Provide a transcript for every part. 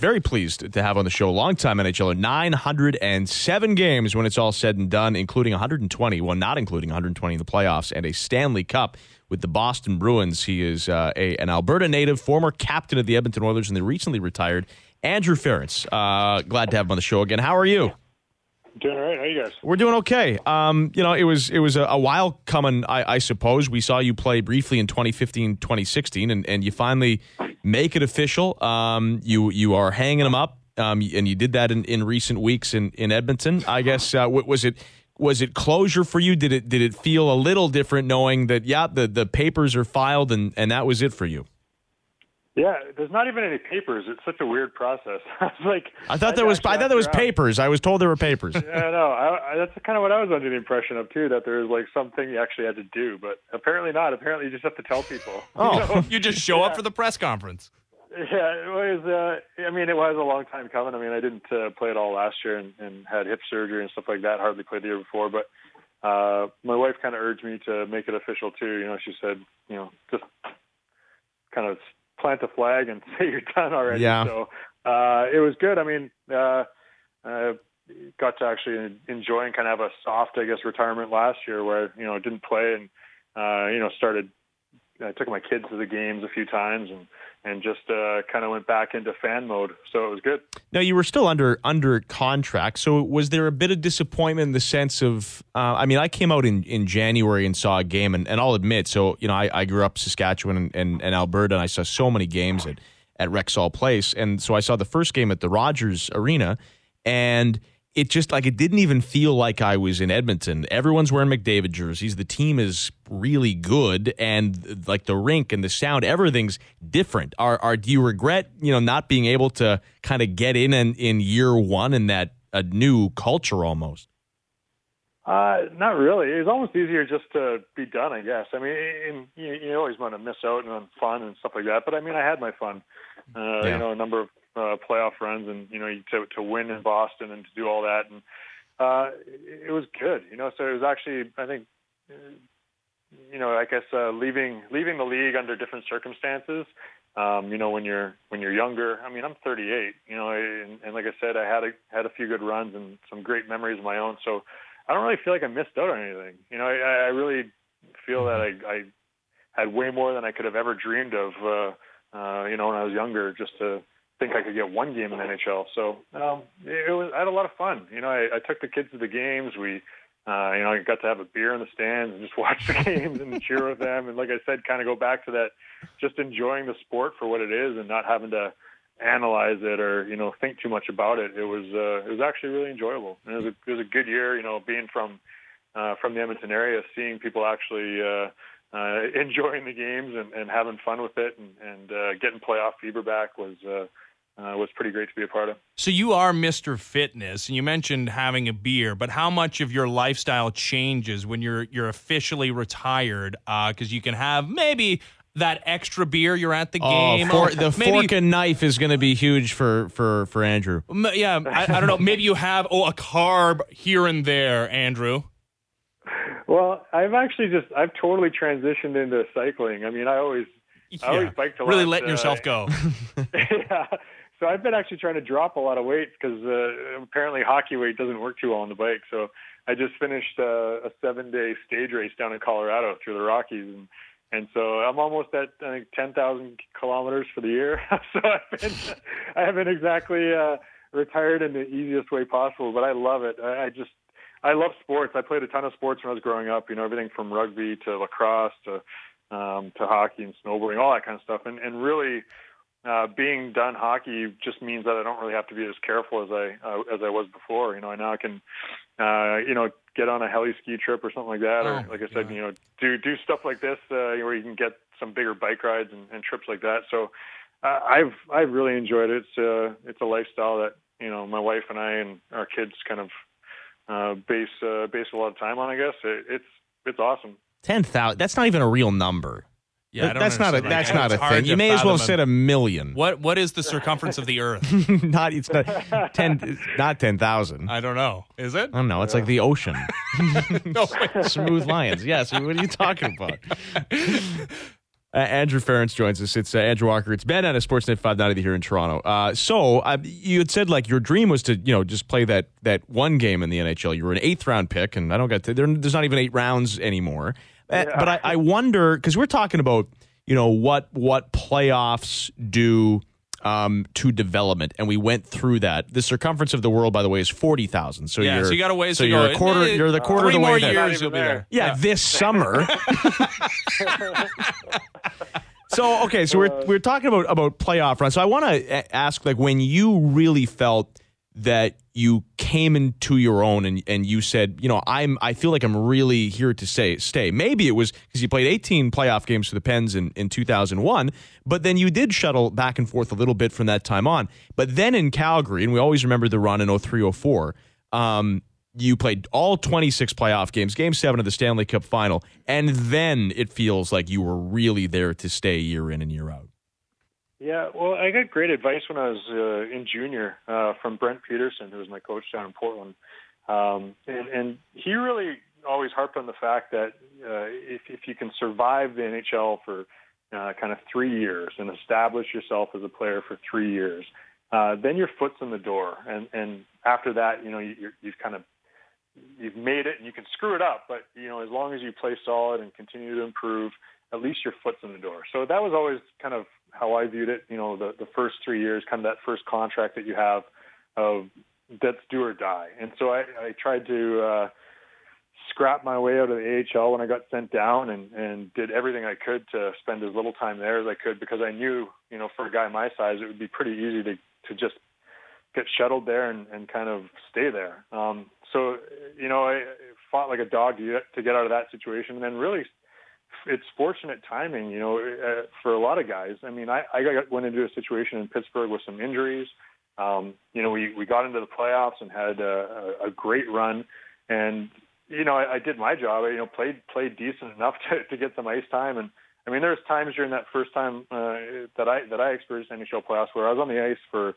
very pleased to have on the show a longtime NHLer, 907 games when it's all said and done, including 120, well, not including 120 in the playoffs, and a Stanley Cup with the Boston Bruins. He is an Alberta native, former captain of the Edmonton Oilers, and they recently retired. Andrew Ference, glad to have him on the show again. How are you? Doing all right. How are you guys? We're doing okay. It was a while coming, I suppose. We saw you play briefly in 2015, 2016, and you finally make it official. You are hanging them up, and you did that in recent weeks in Edmonton. I guess was it closure for you? Did it feel a little different knowing that the papers are filed and that was it for you? Yeah, there's not even any papers. It's such a weird process. I thought there was papers. I was told there were papers. Yeah, no, that's kind of what I was under the impression of too. That there was like something you actually had to do, but apparently not. Apparently, you just have to tell people. Oh, you just show up for the press conference. Yeah, it was. It was a long time coming. I didn't play it all last year and had hip surgery and stuff like that. Hardly played the year before, but my wife kind of urged me to make it official too. She said, just kind of plant the flag and say you're done already. Yeah. So it was good. Got to actually enjoy and kind of have a soft, retirement last year where, didn't play and, I took my kids to the games a few times and just kind of went back into fan mode. So it was good. Now, you were still under contract. So was there a bit of disappointment in the sense of, I came out in January and saw a game, and I'll admit, so, I grew up Saskatchewan and Alberta, and I saw so many games at Rexall Place. And so I saw the first game at the Rogers Arena, and it just it didn't even feel like I was in Edmonton. Everyone's wearing McDavid jerseys. The team is really good, and the rink and the sound, everything's different. Do you regret not being able to kind of get in year one in that a new culture almost? Not really. It was almost easier just to be done, I guess. You always want to miss out on fun and stuff like that. But I had my fun. A number of playoff runs and to win in Boston and to do all that, and it was good. So it was actually, I think, leaving the league under different circumstances. When you're younger. I'm 38. And like I said, I had a few good runs and some great memories of my own. So I don't really feel like I missed out on anything. I really feel that I had way more than I could have ever dreamed of. When I was younger, just to think I could get one game in the NHL. So I had a lot of fun. I took the kids to the games. We, I got to have a beer in the stands and just watch the games and cheer with them. And like I said, kind of go back to that, just enjoying the sport for what it is and not having to analyze it or think too much about it. It was actually really enjoyable. And it was a good year. Being from the Edmonton area, seeing people actually enjoying the games and having fun with it and getting playoff fever back was pretty great to be a part of. So you are Mr. Fitness, and you mentioned having a beer, but how much of your lifestyle changes when you're officially retired? Because you can have maybe that extra beer. You're at the game. Fork and knife is going to be huge for Andrew. Yeah, I don't know. Maybe you have a carb here and there, Andrew. Well, I've totally transitioned into cycling. I always biked a lot. Really letting yourself go. Yeah. So I've been actually trying to drop a lot of weight because apparently hockey weight doesn't work too well on the bike. So I just finished a 7-day stage race down in Colorado through the Rockies. And so I'm almost at, I think, 10,000 kilometers for the year. So I haven't exactly retired in the easiest way possible, but I love it. I love sports. I played a ton of sports when I was growing up, everything from rugby to lacrosse to hockey and snowboarding, all that kind of stuff. And really, being done hockey just means that I don't really have to be as careful as I was before. I now can, get on a heli ski trip or something like that, or like I said, do stuff like this where you can get some bigger bike rides and trips like that. So I've really enjoyed it. It's a lifestyle that my wife and I and our kids kind of base a lot of time on. I guess it's awesome. 10,000. That's not even a real number. Yeah, that's not a thing. You may as well have said 1 million. What is the circumference of the Earth? It's not 10. Not 10,000. I don't know. Is it? I don't know. It's like the ocean. No, smooth lines. Yes. What are you talking about? Andrew Ferentz joins us. It's Andrew Walker. It's Ben at Sportsnet 590 here in Toronto. So you had said like your dream was to just play that one game in the NHL. You were an 8th round pick, and I don't get to, there's not even 8 rounds anymore. Yeah. But I wonder, because we're talking about what playoffs do to development, and we went through that. The circumference of the world, by the way, is 40,000. So so you got a ways so to you're go. a quarter. You're the quarter of the way there. Years you'll be there. Yeah, this summer. So okay, so we're talking about playoff runs. So I want to ask, like, when you really felt that you came into your own and you said, I feel like I'm really here to stay. Maybe it was because you played 18 playoff games for the Pens in 2001, but then you did shuttle back and forth a little bit from that time on. But then in Calgary, and we always remember the run in 03-04, you played all 26 playoff games, Game 7 of the Stanley Cup Final, and then it feels like you were really there to stay year in and year out. Yeah, well, I got great advice when I was in junior from Brent Peterson, who was my coach down in Portland. And he really always harped on the fact that if you can survive the NHL for kind of 3 years and establish yourself as a player for 3 years, then your foot's in the door. And after that, you've made it, and you can screw it up, but as long as you play solid and continue to improve, at least your foot's in the door. So that was always kind of how I viewed it. The first 3 years, kind of that first contract that you have of that's do or die. And so I tried to scrap my way out of the AHL when I got sent down, and did everything I could to spend as little time there as I could, because I knew, for a guy my size, it would be pretty easy to just get shuttled there and kind of stay there. So I fought like a dog to get out of that situation. And then really, it's fortunate timing, for a lot of guys. I mean, I went into a situation in Pittsburgh with some injuries. We got into the playoffs and had a great run. And, I did my job. I played decent enough to get some ice time. And I mean, there was times during that first time that I experienced NHL playoffs where I was on the ice for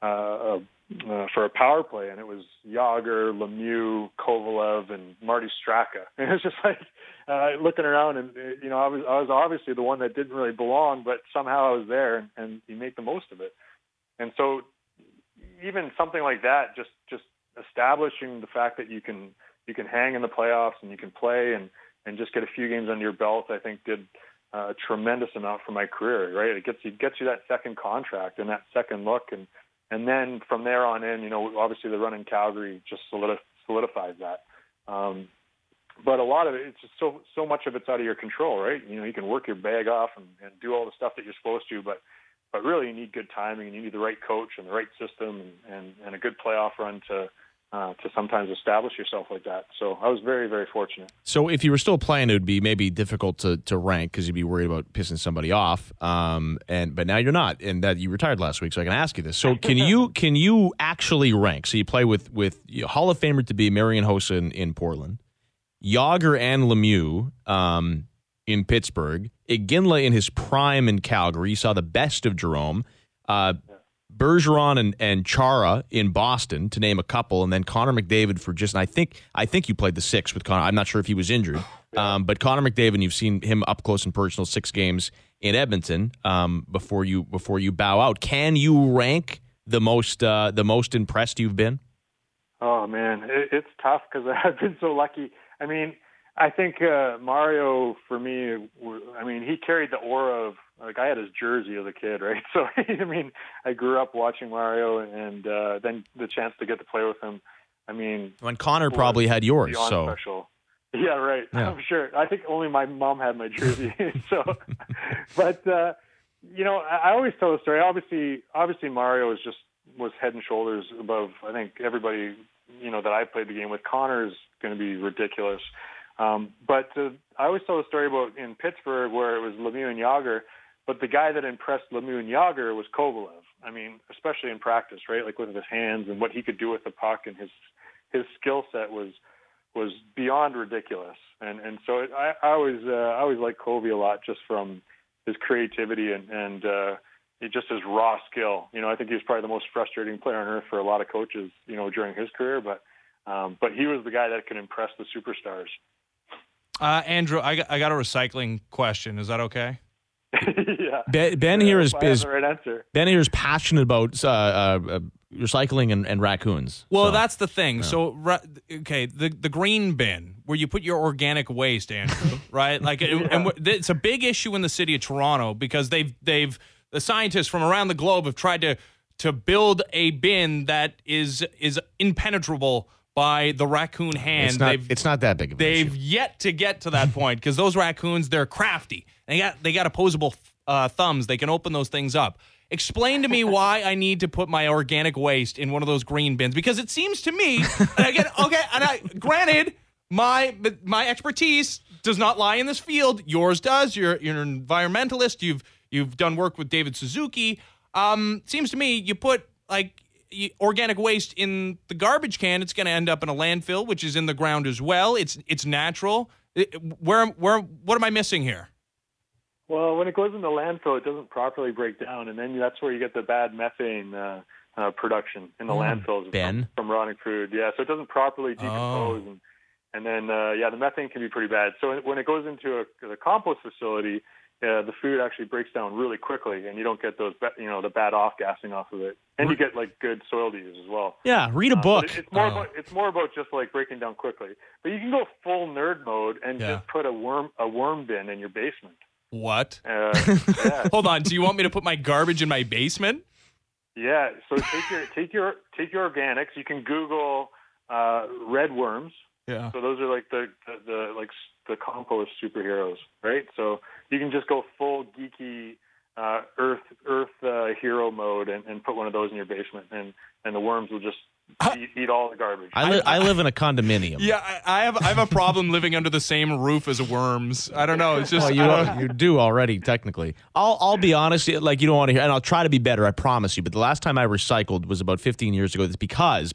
a power play, and it was Jágr, Lemieux, Kovalev, and Marty Straka. And it was just like looking around, and I was obviously the one that didn't really belong, but somehow I was there, and you make the most of it. And so, even something like that, just establishing the fact that you can hang in the playoffs and you can play and just get a few games under your belt, I think did a tremendous amount for my career. Right, it gets you that second contract and that second look, and then from there on in, obviously the run in Calgary just solidifies that. But a lot of it, it's just so much of it's out of your control, right? You can work your bag off and do all the stuff that you're supposed to, but really you need good timing, and you need the right coach and the right system and a good playoff run to sometimes establish yourself like that. So I was very, very fortunate. So if you were still playing, it would be maybe difficult to rank because you'd be worried about pissing somebody off. But now you're not, and that you retired last week, so I can ask you this. So can you actually rank? So you play with Hall of Famer to be Marian Hossa in Portland, Jágr and Lemieux in Pittsburgh, Iginla in his prime in Calgary. You saw the best of Jerome. Bergeron and Chara in Boston, to name a couple, and then Connor McDavid for just. And I think you played the 6 with Connor. I'm not sure if he was injured, but Connor McDavid, you've seen him up close and personal, 6 games in Edmonton before you bow out. Can you rank the most impressed you've been? Oh man, it's tough because I've been so lucky. I mean, I think Mario, for me, he carried the aura of, like, I had his jersey as a kid, right? So, I mean, I grew up watching Mario, and then the chance to get to play with him. I mean, when Connor probably had yours, so special. Yeah, right. Yeah. I'm sure. I think only my mom had my jersey. So, but I always tell the story. Obviously, Mario was head and shoulders above, I think, everybody that I played the game with. Connor's going to be ridiculous. But I always tell the story about in Pittsburgh where it was Lemieux and Jágr, but the guy that impressed Lemieux and Jágr was Kovalev. I mean, especially in practice, right? Like with his hands and what he could do with the puck, and his skill set was beyond ridiculous. And so I always liked Kovy a lot, just from his creativity and just his raw skill. I think he was probably the most frustrating player on earth for a lot of coaches, during his career, but he was the guy that could impress the superstars. Andrew, I got a recycling question. Is that okay? Yeah. Ben here is I have the right answer. Ben here is passionate about recycling and raccoons. Well, So, that's the thing. So, okay, the green bin where you put your organic waste, Andrew, right? Like, and it's a big issue in the city of Toronto because the scientists from around the globe have tried to build a bin that is impenetrable by the raccoon hand. It's not that big of an issue. They've yet to get to that point because those raccoons, they're crafty. They got opposable thumbs. They can open those things up. Explain to me why I need to put my organic waste in one of those green bins, because it seems to me, granted, my expertise does not lie in this field. Yours does. You're an environmentalist. You've done work with David Suzuki. Seems to me you put organic waste in the garbage can, it's going to end up in a landfill, which is in the ground as well. It's natural. What am I missing here? Well, when it goes into landfill, it doesn't properly break down, and then that's where you get the bad methane production in the landfills from rotting food. Yeah, so it doesn't properly decompose, and then the methane can be pretty bad. So when it goes into the compost facility, the food actually breaks down really quickly, and you don't get those, the bad off-gassing off of it, and you get good soil to use as well. Yeah, read a book. It's more about just breaking down quickly. But you can go full nerd mode and just put a worm bin in your basement. What? Yeah. Hold on. Do you want me to put my garbage in my basement? Yeah. So take your organics. You can Google red worms. Yeah. So those are the compost superheroes, right? So you can just go full geeky earth hero mode and put one of those in your basement, and the worms will just eat all the garbage. I live in a condominium. Yeah, I have a problem living under the same roof as worms. I don't know. It's just you do already technically. I'll be honest. You don't want to hear, and I'll try to be better. I promise you. But the last time I recycled was about 15 years ago. It's because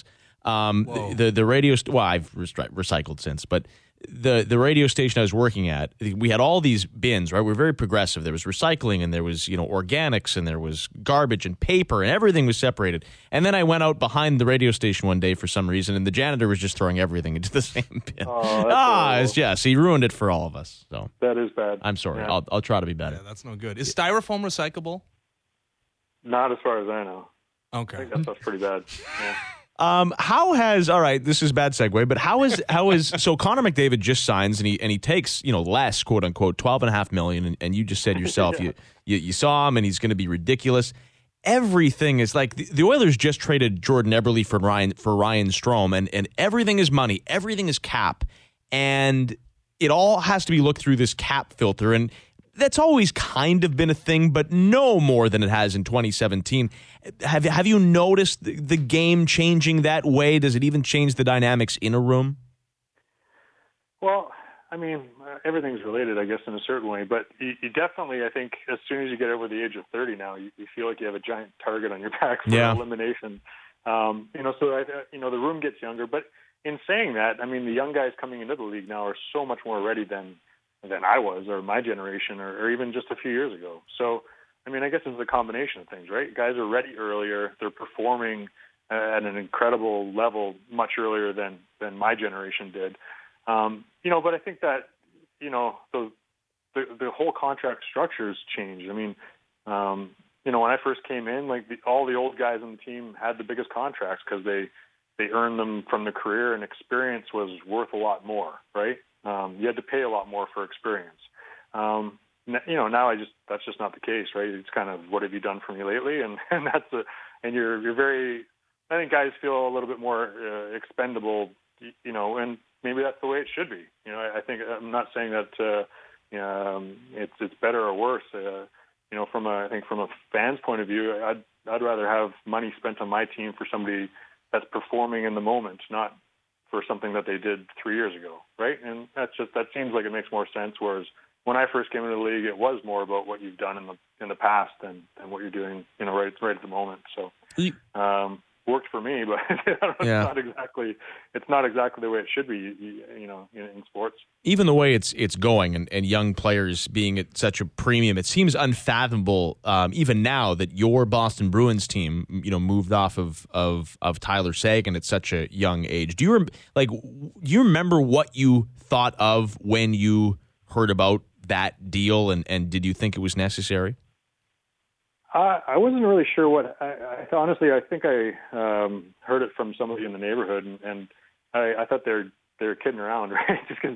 the radio. I've recycled since, but the radio station I was working at, we had all these bins, right? We were very progressive. There was recycling, and there was, organics, and there was garbage and paper, and everything was separated. And then I went out behind the radio station one day for some reason, and the janitor was just throwing everything into the same bin. So he ruined it for all of us. So that is bad. I'm sorry. Yeah. I'll try to be better. Yeah, that's no good. Is styrofoam recyclable? Not as far as I know. Okay. I think that stuff's pretty bad. Yeah. All right, this is a bad segue, but how is so Connor McDavid just signs and he takes, less, quote unquote, $12.5 million, and you just said yourself, you saw him and he's going to be ridiculous. Everything is the Oilers just traded Jordan Eberle for Ryan Strome, and everything is money, everything is cap, and it all has to be looked through this cap filter, and that's always kind of been a thing, but no more than it has in 2017. Have you noticed the game changing that way? Does it even change the dynamics in a room? Well, I mean, everything's related, I guess, in a certain way. But you definitely, I think, as soon as you get over the age of 30 now, you feel like you have a giant target on your back for elimination. So the room gets younger. But in saying that, I mean, the young guys coming into the league now are so much more ready than I was, or my generation, or even just a few years ago. So, I mean, I guess it's a combination of things, right? Guys are ready earlier. They're performing at an incredible level much earlier than my generation did. But I think that, the whole contract structure's changed. I mean, when I first came in, all the old guys on the team had the biggest contracts because they earned them from the career, and experience was worth a lot more, right? You had to pay a lot more for experience. Now that's just not the case, right? It's kind of, what have you done for me lately? And you're very, I think guys feel a little bit more expendable, and maybe that's the way it should be. I think, I'm not saying that it's better or worse. From a fan's point of view, I'd rather have money spent on my team for somebody that's performing in the moment, not for something that they did 3 years ago, right? And that seems like it makes more sense. Whereas when I first came into the league, it was more about what you've done in the past than what you're doing, right at the moment. So worked for me, but it's not exactly the way it should be, in sports. Even the way it's going, and young players being at such a premium, it seems unfathomable, even now, that your Boston Bruins team, moved off of Tyler Seguin at such a young age. Do you remember what you thought of when you heard about that deal, and did you think it was necessary? I wasn't really sure what. Honestly, I think I heard it from somebody in the neighborhood, and I thought they're kidding around, right? Just because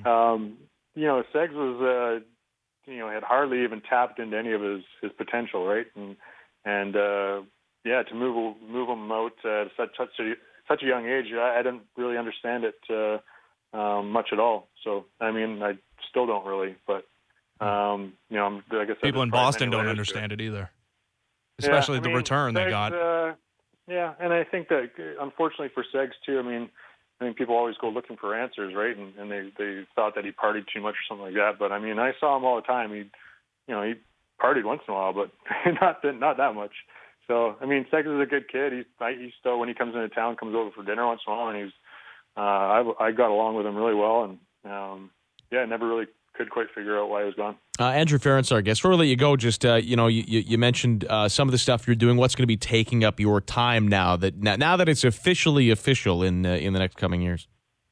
Segs was had hardly even tapped into any of his potential, right? And to move him out at such a young age, I didn't really understand it much at all. So I mean, I still don't really, but like I said, people in Boston don't understand it either, especially the return they got. And I think that unfortunately for Segs too, I mean people always go looking for answers, right? And they thought that he partied too much or something like that. But I mean, I saw him all the time. He partied once in a while, but not that much. So I mean, Segs is a good kid. He still, when he comes into town, comes over for dinner once in a while, and he's I got along with him really well, and never really could quite figure out why he was gone. Andrew Ferentz, our guest. Before we let you go, just you mentioned some of the stuff you're doing. What's going to be taking up your time now that it's officially official in the next coming years?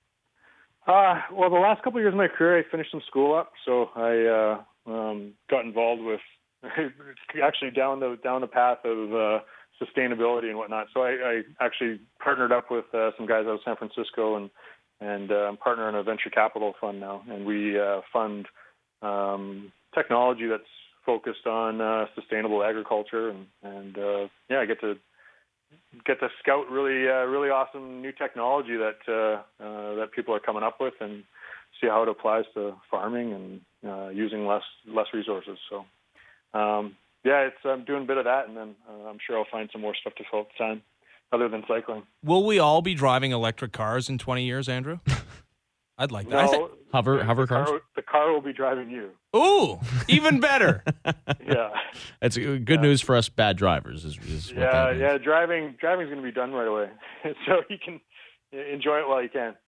Well, the last couple of years of my career, I finished some school up, so I got involved with actually down the path of sustainability and whatnot. So I actually partnered up with some guys out of San Francisco, and I'm partner in a venture capital fund now, and we fund technology that's focused on sustainable agriculture, and I get to scout really awesome new technology that people are coming up with, and see how it applies to farming and using less resources. So I'm doing a bit of that, and then I'm sure I'll find some more stuff to fill up the time other than cycling. Will we all be driving electric cars in 20 years, Andrew? I'd like that. No, hover cars? The car will be driving you. Ooh, even better. Yeah. That's good news for us bad drivers. Is what that means. Driving's going to be done right away, so you can enjoy it while you can.